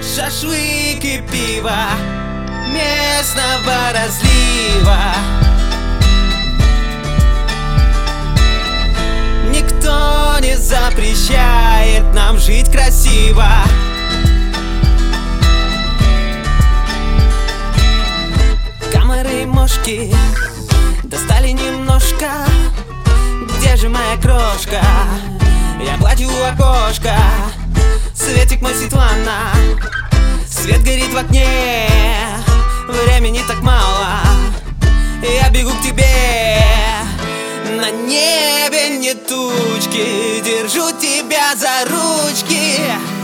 Шашлык и пиво местного разлива. Никто не запрещает нам жить красиво. Комары и мошки достали немножко. Где же моя крошка? Я плачу у окошка. Светик мой, Светлана, свет горит в окне. Времени так мало, я бегу к тебе. На небе не тучки, держу тебя за ручки.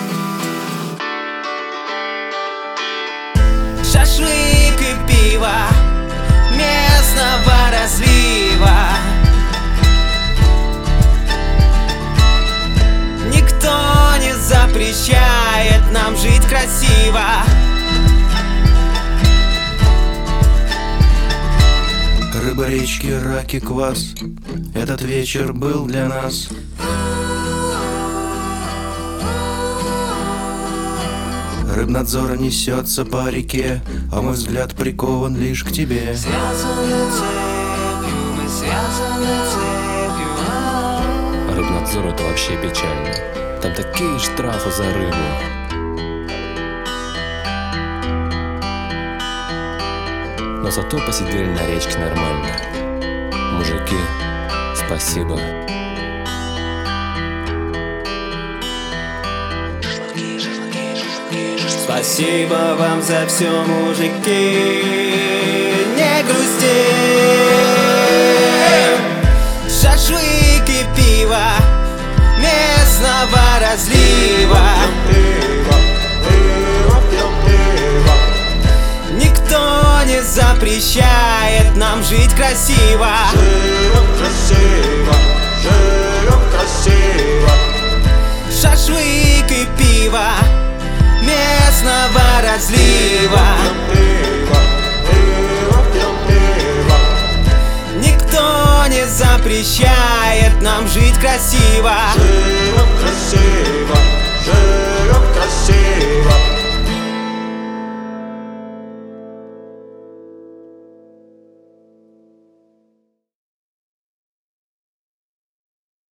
Шашлык и пиво местного разлива. Никто не запрещает нам жить красиво. Рыба, речки, раки, квас. Этот вечер был для нас. Рыбнадзор несется по реке, а мой взгляд прикован лишь к тебе. Связаны цепью, мы связаны цепью. Рыбнадзор — это вообще печально. Там такие штрафы за рыбу. Но зато посидели на речке нормально. Мужики, спасибо. Спасибо вам за все, мужики. Не грусти. Шашлык и пиво местного разлива. Никто не запрещает нам жить красиво. Живем красиво, живем красиво. Шашлык и пиво местного разлива. Никто не запрещает нам жить красиво. Живем красиво.